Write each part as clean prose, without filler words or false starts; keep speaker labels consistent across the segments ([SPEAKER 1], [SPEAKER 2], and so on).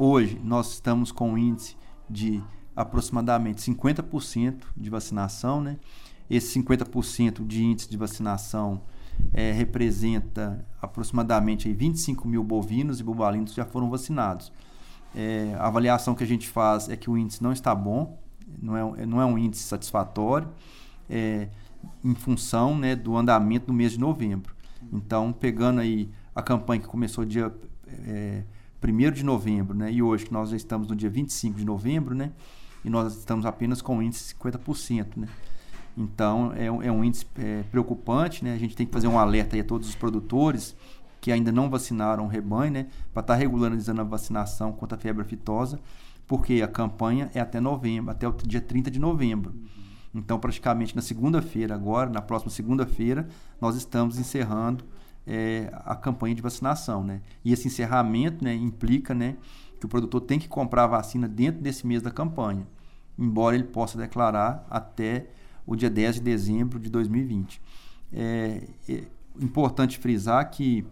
[SPEAKER 1] Hoje nós estamos com um índice de aproximadamente 50% de vacinação, né? Esse 50% de índice de vacinação representa aproximadamente aí 25 mil bovinos e bubalinos que já foram vacinados. A avaliação que a gente faz é que o índice não está bom, não é um índice satisfatório, em função, né, do andamento do mês de novembro. Então, pegando aí a campanha que começou dia 1º de novembro, né, e hoje que nós já estamos no dia 25 de novembro, né, e nós estamos apenas com o índice de 50%. Né. Então, é um índice preocupante, né, a gente tem que fazer um alerta aí a todos os produtores que ainda não vacinaram o rebanho, né, para estar regularizando a vacinação contra a febre aftosa, porque a campanha é até novembro, até o dia 30 de novembro. Então, praticamente na segunda-feira agora, na próxima segunda-feira, nós estamos encerrando a campanha de vacinação, né? E esse encerramento, né, implica, né, que o produtor tem que comprar a vacina dentro desse mês da campanha, embora ele possa declarar até o dia 10 de dezembro de 2020. É importante frisar que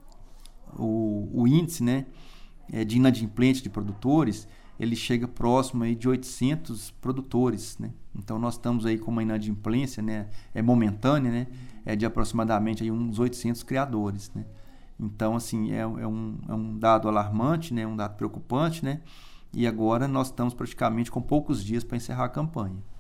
[SPEAKER 1] o índice, né, de inadimplente de produtores, ele chega próximo aí de 800 produtores, né? Então nós estamos aí com uma inadimplência, né, momentânea, né, de aproximadamente aí uns 800 criadores, né? Então, assim, é um dado alarmante, né, um dado preocupante, né? E agora nós estamos praticamente com poucos dias para encerrar a campanha.